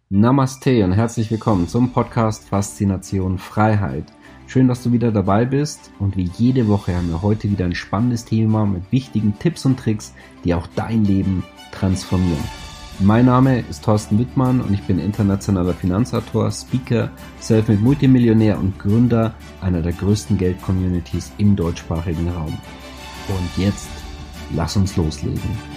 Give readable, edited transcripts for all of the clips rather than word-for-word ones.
Namaste und herzlich willkommen zum Podcast Faszination Freiheit. Schön, dass du wieder dabei bist und wie jede Woche haben wir heute wieder ein spannendes Thema mit wichtigen Tipps und Tricks, die auch dein Leben transformieren. Mein Name ist Thorsten Wittmann und ich bin internationaler Finanzautor, Speaker, Selfmade Multimillionär und Gründer einer der größten Geld-Communities im deutschsprachigen Raum. Und jetzt, lass uns loslegen.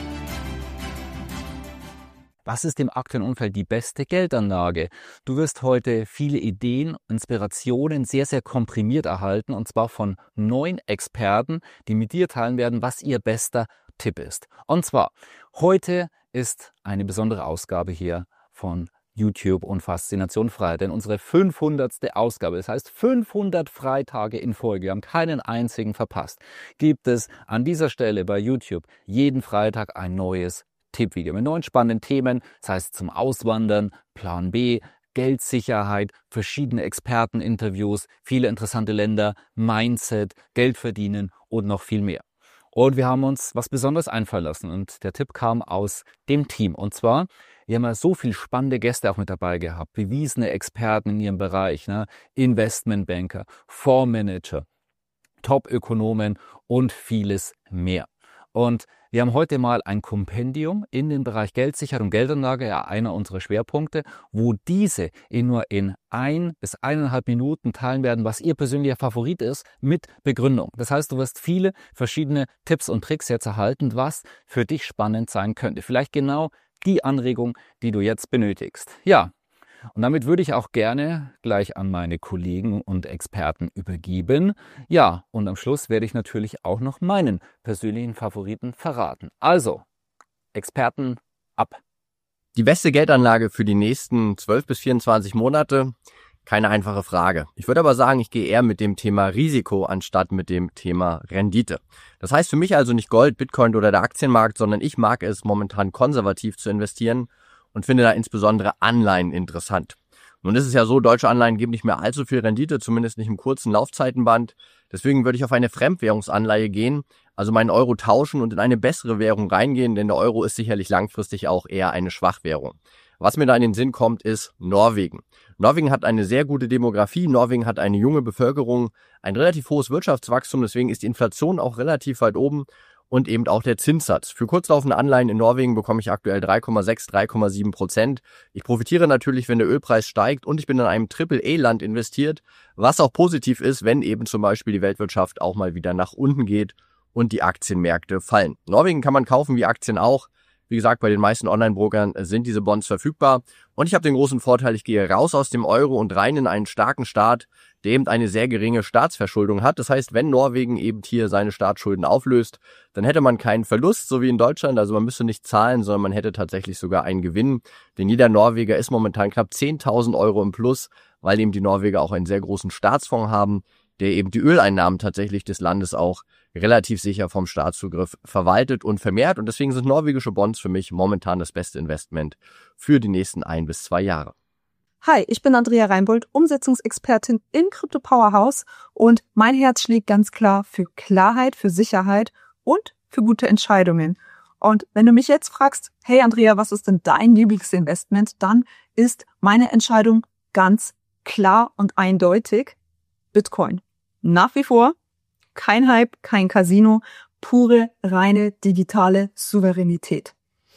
Was ist im aktuellen Umfeld die beste Geldanlage? Du wirst heute viele Ideen, Inspirationen sehr, sehr komprimiert erhalten, und zwar von 9 Experten, die mit dir teilen werden, was ihr bester Tipp ist. Und zwar, heute ist eine besondere Ausgabe hier von YouTube und Faszination Freiheit, denn unsere 500. Ausgabe, das heißt 500 Freitage in Folge, wir haben keinen einzigen verpasst, gibt es an dieser Stelle bei YouTube jeden Freitag ein neues Tippvideo mit 9 spannenden Themen, das heißt zum Auswandern, Plan B, Geldsicherheit, verschiedene Experteninterviews, viele interessante Länder, Mindset, Geld verdienen und noch viel mehr. Und wir haben uns was Besonderes einfallen lassen und der Tipp kam aus dem Team. Und zwar, wir haben ja so viele spannende Gäste auch mit dabei gehabt, bewiesene Experten in ihrem Bereich, Investmentbanker, Fondsmanager, Top-Ökonomen und vieles mehr. Und wir haben heute mal ein Kompendium in den Bereich Geldsicherheit und Geldanlage, ja einer unserer Schwerpunkte, wo diese nur in 1 bis 1,5 Minuten teilen werden, was ihr persönlicher Favorit ist, mit Begründung. Das heißt, du wirst viele verschiedene Tipps und Tricks jetzt erhalten, was für dich spannend sein könnte. Vielleicht genau die Anregung, die du jetzt benötigst. Ja. Und damit würde ich auch gerne gleich an meine Kollegen und Experten übergeben. Ja, und am Schluss werde ich natürlich auch noch meinen persönlichen Favoriten verraten. Also, Experten ab. Die beste Geldanlage für die nächsten 12 bis 24 Monate? Keine einfache Frage. Ich würde aber sagen, ich gehe eher mit dem Thema Risiko anstatt mit dem Thema Rendite. Das heißt für mich also nicht Gold, Bitcoin oder der Aktienmarkt, sondern ich mag es momentan konservativ zu investieren und finde da insbesondere Anleihen interessant. Nun ist es ja so, deutsche Anleihen geben nicht mehr allzu viel Rendite, zumindest nicht im kurzen Laufzeitenband. Deswegen würde ich auf eine Fremdwährungsanleihe gehen, also meinen Euro tauschen und in eine bessere Währung reingehen, denn der Euro ist sicherlich langfristig auch eher eine Schwachwährung. Was mir da in den Sinn kommt, ist Norwegen. Norwegen hat eine sehr gute Demografie, Norwegen hat eine junge Bevölkerung, ein relativ hohes Wirtschaftswachstum, deswegen ist die Inflation auch relativ weit oben. Und eben auch der Zinssatz. Für kurzlaufende Anleihen in Norwegen bekomme ich aktuell 3,6, 3,7%. Ich profitiere natürlich, wenn der Ölpreis steigt, und ich bin in einem AAA-Land investiert, was auch positiv ist, wenn eben zum Beispiel die Weltwirtschaft auch mal wieder nach unten geht und die Aktienmärkte fallen. Norwegen kann man kaufen, wie Aktien auch. Wie gesagt, bei den meisten Online-Brokern sind diese Bonds verfügbar. Und ich habe den großen Vorteil, ich gehe raus aus dem Euro und rein in einen starken Staat, der eben eine sehr geringe Staatsverschuldung hat. Das heißt, wenn Norwegen eben hier seine Staatsschulden auflöst, dann hätte man keinen Verlust, so wie in Deutschland. Also man müsste nicht zahlen, sondern man hätte tatsächlich sogar einen Gewinn. Denn jeder Norweger ist momentan knapp 10.000 Euro im Plus, weil eben die Norweger auch einen sehr großen Staatsfonds haben, der eben die Öleinnahmen tatsächlich des Landes auch relativ sicher vom Staatszugriff verwaltet und vermehrt. Und deswegen sind norwegische Bonds für mich momentan das beste Investment für die nächsten 1 bis 2 Jahre. Hi, ich bin Andrea Reinbold, Umsetzungsexpertin in Crypto Powerhouse, und mein Herz schlägt ganz klar für Klarheit, für Sicherheit und für gute Entscheidungen. Und wenn du mich jetzt fragst, hey Andrea, was ist denn dein Lieblingsinvestment, dann ist meine Entscheidung ganz klar und eindeutig Bitcoin. Nach wie vor kein Hype, kein Casino, pure, reine digitale Souveränität.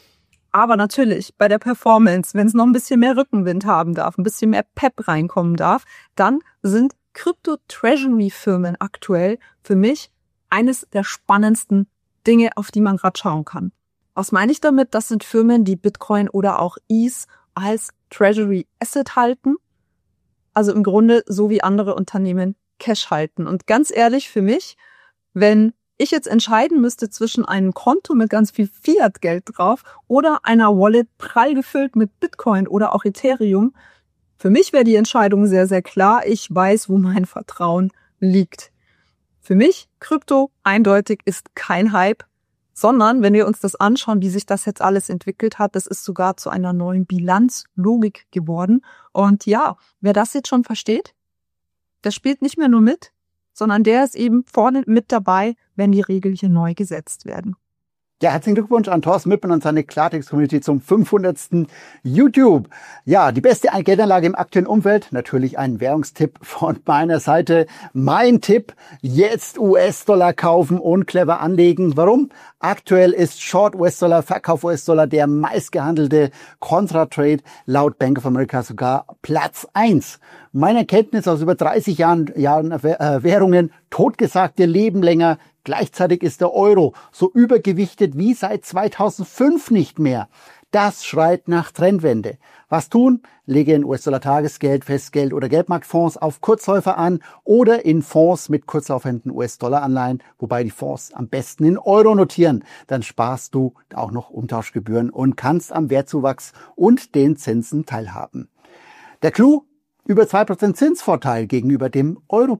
Aber natürlich bei der Performance, wenn es noch ein bisschen mehr Rückenwind haben darf, ein bisschen mehr Pep reinkommen darf, dann sind Crypto-Treasury-Firmen aktuell für mich eines der spannendsten Dinge, auf die man gerade schauen kann. Was meine ich damit? Das sind Firmen, die Bitcoin oder auch ETH als Treasury Asset halten. Also im Grunde so wie andere Unternehmen Cash halten. Und ganz ehrlich, für mich, wenn ich jetzt entscheiden müsste zwischen einem Konto mit ganz viel Fiat-Geld drauf oder einer Wallet prall gefüllt mit Bitcoin oder auch Ethereum, für mich wäre die Entscheidung sehr, sehr klar. Ich weiß, wo mein Vertrauen liegt. Für mich, Krypto eindeutig ist kein Hype, sondern wenn wir uns das anschauen, wie sich das jetzt alles entwickelt hat, das ist sogar zu einer neuen Bilanzlogik geworden. Und ja, wer das jetzt schon versteht, der spielt nicht mehr nur mit, sondern der ist eben vorne mit dabei, wenn die Regeln hier neu gesetzt werden. Ja, herzlichen Glückwunsch an Thorsten Müppen und seine Klartext-Community zum 500. YouTube. Ja, die beste Geldanlage im aktuellen Umfeld. Natürlich ein Währungstipp von meiner Seite. Mein Tipp, jetzt US-Dollar kaufen und clever anlegen. Warum? Aktuell ist Short US-Dollar, Verkauf US-Dollar der meistgehandelte Contra-Trade laut Bank of America sogar Platz 1. Meine Erkenntnis aus über 30 Jahren Währungen, totgesagte leben länger. Gleichzeitig ist der Euro so übergewichtet wie seit 2005 nicht mehr. Das schreit nach Trendwende. Was tun? Lege in US-Dollar-Tagesgeld, Festgeld oder Geldmarktfonds auf Kurzläufer an oder in Fonds mit kurzlaufenden US-Dollar-Anleihen, wobei die Fonds am besten in Euro notieren. Dann sparst du auch noch Umtauschgebühren und kannst am Wertzuwachs und den Zinsen teilhaben. Der Clou? Über 2% Zinsvorteil gegenüber dem Euro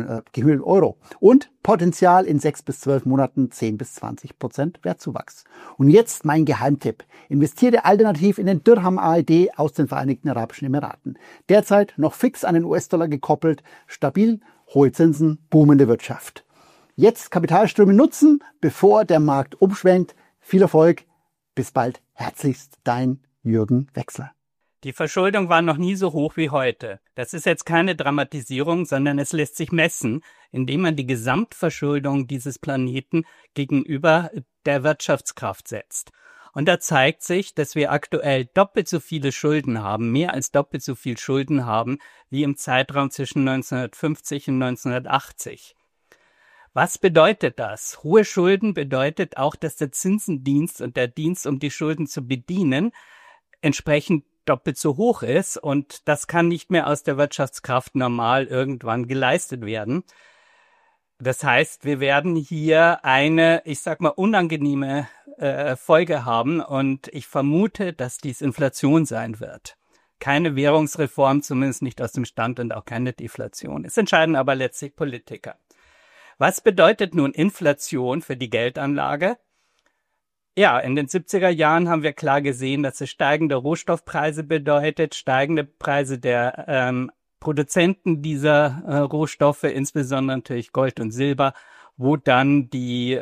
und Potenzial in 6 bis 12 Monaten 10 bis 20% Wertzuwachs. Und jetzt mein Geheimtipp. Investiere alternativ in den Dirham AED aus den Vereinigten Arabischen Emiraten. Derzeit noch fix an den US-Dollar gekoppelt, stabil, hohe Zinsen, boomende Wirtschaft. Jetzt Kapitalströme nutzen, bevor der Markt umschwenkt. Viel Erfolg. Bis bald. Herzlichst dein Jürgen Wechsler. Die Verschuldung war noch nie so hoch wie heute. Das ist jetzt keine Dramatisierung, sondern es lässt sich messen, indem man die Gesamtverschuldung dieses Planeten gegenüber der Wirtschaftskraft setzt. Und da zeigt sich, dass wir aktuell doppelt so viele Schulden haben, mehr als doppelt so viel Schulden haben, wie im Zeitraum zwischen 1950 und 1980. Was bedeutet das? Hohe Schulden bedeutet auch, dass der Zinsendienst und der Dienst, um die Schulden zu bedienen, entsprechend doppelt so hoch ist und das kann nicht mehr aus der Wirtschaftskraft normal irgendwann geleistet werden. Das heißt, wir werden hier eine, unangenehme Folge haben und ich vermute, dass dies Inflation sein wird. Keine Währungsreform, zumindest nicht aus dem Stand und auch keine Deflation. Es entscheiden aber letztlich Politiker. Was bedeutet nun Inflation für die Geldanlage? Ja, in den 70er Jahren haben wir klar gesehen, dass es steigende Rohstoffpreise bedeutet, steigende Preise der Produzenten dieser Rohstoffe, insbesondere natürlich Gold und Silber, wo dann die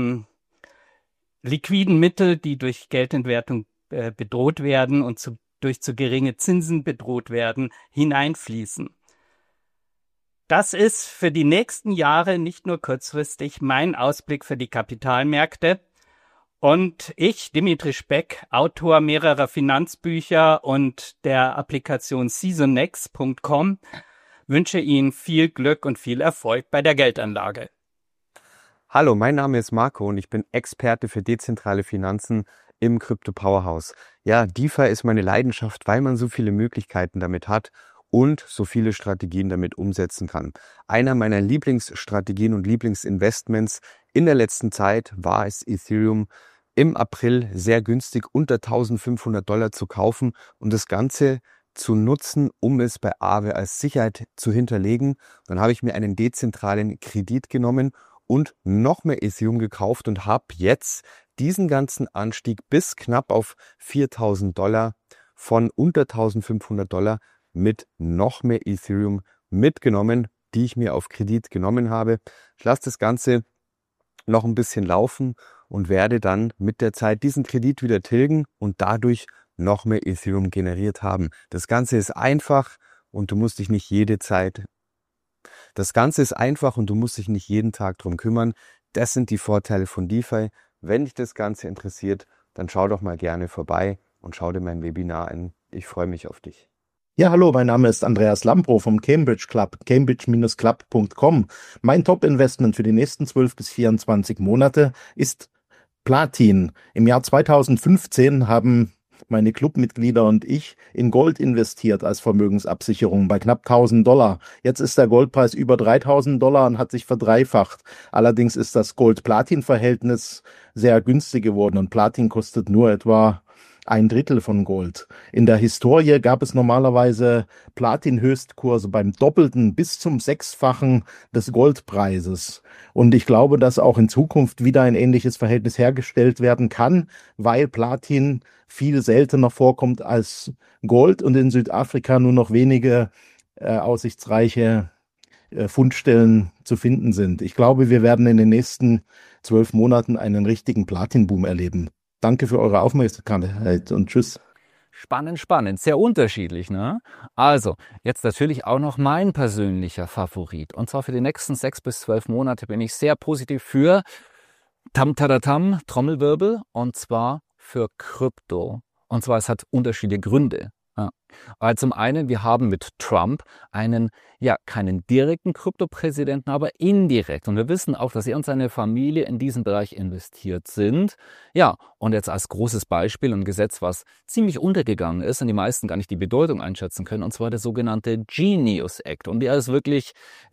liquiden Mittel, die durch Geldentwertung bedroht werden und durch zu geringe Zinsen bedroht werden, hineinfließen. Das ist für die nächsten Jahre nicht nur kurzfristig mein Ausblick für die Kapitalmärkte. Und ich, Dimitri Speck, Autor mehrerer Finanzbücher und der Applikation seasonex.com, wünsche Ihnen viel Glück und viel Erfolg bei der Geldanlage. Hallo, mein Name ist Marco und ich bin Experte für dezentrale Finanzen im Crypto Powerhouse. Ja, DeFi ist meine Leidenschaft, weil man so viele Möglichkeiten damit hat und so viele Strategien damit umsetzen kann. Einer meiner Lieblingsstrategien und Lieblingsinvestments in der letzten Zeit war es, Ethereum im April sehr günstig unter $1.500 zu kaufen und das Ganze zu nutzen, um es bei Aave als Sicherheit zu hinterlegen. Dann habe ich mir einen dezentralen Kredit genommen und noch mehr Ethereum gekauft und habe jetzt diesen ganzen Anstieg bis knapp auf $4.000 von unter $1.500 mit noch mehr Ethereum mitgenommen, die ich mir auf Kredit genommen habe. Ich lasse das Ganze noch ein bisschen laufen und werde dann mit der Zeit diesen Kredit wieder tilgen und dadurch noch mehr Ethereum generiert haben. Das Ganze ist einfach und du musst dich nicht jeden Tag drum kümmern. Das sind die Vorteile von DeFi. Wenn dich das Ganze interessiert, dann schau doch mal gerne vorbei und schau dir mein Webinar an. Ich freue mich auf dich. Ja, hallo, mein Name ist Andreas Lambro vom Cambridge Club, cambridge-club.com. Mein Top-Investment für die nächsten 12 bis 24 Monate ist Platin. Im Jahr 2015 haben meine Clubmitglieder und ich in Gold investiert als Vermögensabsicherung bei knapp $1.000. Jetzt ist der Goldpreis über $3.000 und hat sich verdreifacht. Allerdings ist das Gold-Platin-Verhältnis sehr günstig geworden und Platin kostet nur etwa 1/3 von Gold. In der Historie gab es normalerweise Platin-Höchstkurse beim Doppelten bis zum 6-fachen des Goldpreises. Und ich glaube, dass auch in Zukunft wieder ein ähnliches Verhältnis hergestellt werden kann, weil Platin viel seltener vorkommt als Gold und in Südafrika nur noch wenige aussichtsreiche Fundstellen zu finden sind. Ich glaube, wir werden in den nächsten 12 Monaten einen richtigen Platinboom erleben. Danke für eure Aufmerksamkeit und tschüss. Spannend, sehr unterschiedlich, ne? Also, jetzt natürlich auch noch mein persönlicher Favorit. Und zwar für die nächsten 6 bis 12 Monate bin ich sehr positiv für Trommelwirbel, und zwar für Krypto. Und zwar, es hat unterschiedliche Gründe. Ja. Also zum einen, wir haben mit Trump einen, keinen direkten Kryptopräsidenten, aber indirekt. Und wir wissen auch, dass er und seine Familie in diesen Bereich investiert sind. Ja, und jetzt als großes Beispiel ein Gesetz, was ziemlich untergegangen ist und die meisten gar nicht die Bedeutung einschätzen können, und zwar der sogenannte Genius Act. Und der ist wirklich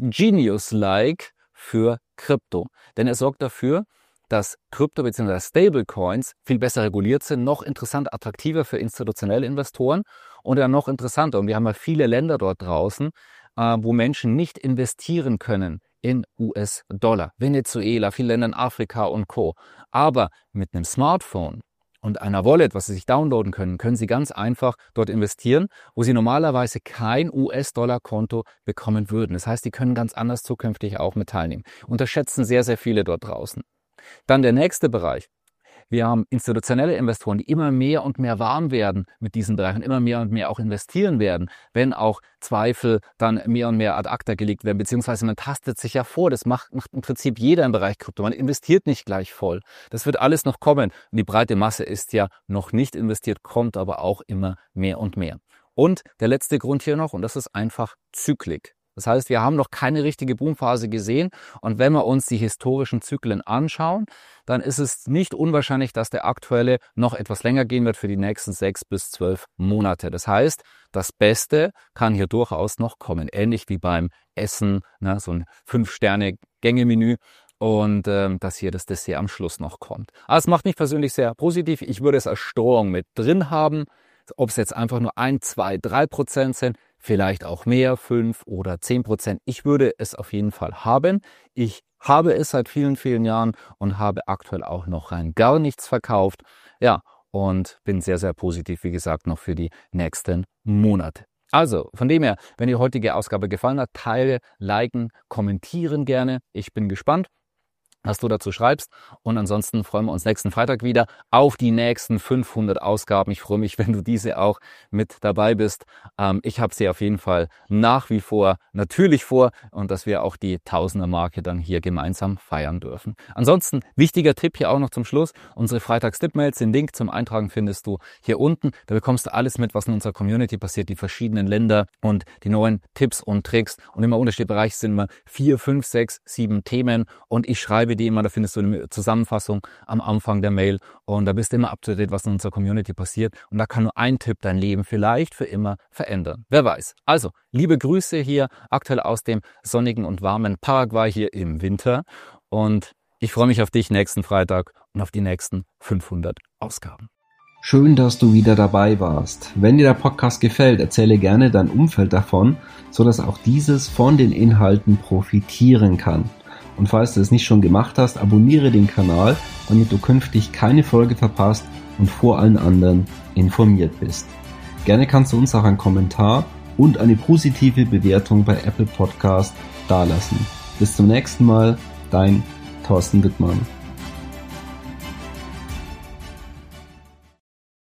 Genius-like für Krypto. Denn er sorgt dafür, dass Krypto bzw. Stablecoins viel besser reguliert sind, noch interessanter, attraktiver für institutionelle Investoren und ja noch interessanter. Und wir haben ja viele Länder dort draußen, wo Menschen nicht investieren können in US-Dollar. Venezuela, viele Länder in Afrika und Co. Aber mit einem Smartphone und einer Wallet, was Sie sich downloaden können, können Sie ganz einfach dort investieren, wo Sie normalerweise kein US-Dollar-Konto bekommen würden. Das heißt, Sie können ganz anders zukünftig auch mit teilnehmen. Unterschätzen sehr, sehr viele dort draußen. Dann der nächste Bereich. Wir haben institutionelle Investoren, die immer mehr und mehr warm werden mit diesen Bereichen, immer mehr und mehr auch investieren werden, wenn auch Zweifel dann mehr und mehr ad acta gelegt werden, beziehungsweise man tastet sich ja vor. Das macht im Prinzip jeder im Bereich Krypto. Man investiert nicht gleich voll. Das wird alles noch kommen. Und die breite Masse ist ja noch nicht investiert, kommt aber auch immer mehr und mehr. Und der letzte Grund hier noch, und das ist einfach Zyklik. Das heißt, wir haben noch keine richtige Boomphase gesehen, und wenn wir uns die historischen Zyklen anschauen, dann ist es nicht unwahrscheinlich, dass der aktuelle noch etwas länger gehen wird für die nächsten 6 bis 12 Monate. Das heißt, das Beste kann hier durchaus noch kommen, ähnlich wie beim Essen, ne, so ein 5-Sterne-Gänge-Menü. Und dass hier das Dessert am Schluss noch kommt. Aber es macht mich persönlich sehr positiv. Ich würde es als Steuerung mit drin haben, ob es jetzt einfach nur 1, 2, 3% sind, vielleicht auch mehr, 5 oder 10%. Ich würde es auf jeden Fall haben. Ich habe es seit vielen, vielen Jahren und habe aktuell auch noch rein gar nichts verkauft. Ja, und bin sehr, sehr positiv, wie gesagt, noch für die nächsten Monate. Also, von dem her, wenn die heutige Ausgabe gefallen hat, teile, liken, kommentieren gerne. Ich bin gespannt, was du dazu schreibst. Und ansonsten freuen wir uns nächsten Freitag wieder auf die nächsten 500 Ausgaben. Ich freue mich, wenn du diese auch mit dabei bist. Ich habe sie auf jeden Fall nach wie vor natürlich vor, und dass wir auch die Tausender-Marke dann hier gemeinsam feiern dürfen. Ansonsten, wichtiger Tipp hier auch noch zum Schluss. Unsere Freitags-Tipp-Mails, den Link zum Eintragen findest du hier unten. Da bekommst du alles mit, was in unserer Community passiert, die verschiedenen Länder und die neuen Tipps und Tricks. Und immer unterschiedliche Bereiche sind immer 4, 5, 6, 7 Themen. Und ich schreibe die immer, da findest du eine Zusammenfassung am Anfang der Mail, und da bist du immer up to date, was in unserer Community passiert, und da kann nur ein Tipp dein Leben vielleicht für immer verändern. Wer weiß. Also, liebe Grüße hier aktuell aus dem sonnigen und warmen Paraguay hier im Winter, und ich freue mich auf dich nächsten Freitag und auf die nächsten 500 Ausgaben. Schön, dass du wieder dabei warst. Wenn dir der Podcast gefällt, erzähle gerne dein Umfeld davon, sodass auch dieses von den Inhalten profitieren kann. Und falls du es nicht schon gemacht hast, abonniere den Kanal, damit du künftig keine Folge verpasst und vor allen anderen informiert bist. Gerne kannst du uns auch einen Kommentar und eine positive Bewertung bei Apple Podcast dalassen. Bis zum nächsten Mal, dein Thorsten Wittmann.